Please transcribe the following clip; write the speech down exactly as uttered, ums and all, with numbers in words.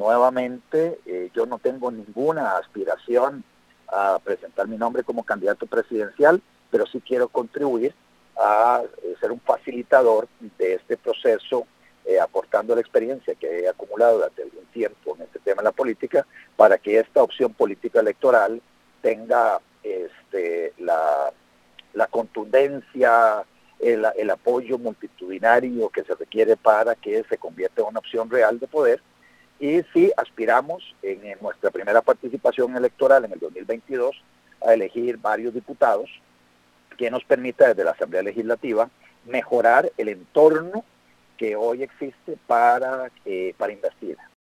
nuevamente, eh, yo no tengo ninguna aspiración a presentar mi nombre como candidato presidencial, pero sí quiero contribuir a eh, ser un facilitador de este proceso, eh, aportando la experiencia que he acumulado durante algún tiempo en este tema de la política, para que esta opción política electoral tenga este, la, la contundencia, el, el apoyo multitudinario que se requiere para que se convierta en una opción real de poder. Y sí aspiramos en, en nuestra primera participación electoral en el dos mil veintidós a elegir varios diputados que nos permita desde la Asamblea Legislativa mejorar el entorno que hoy existe para, eh, para investir.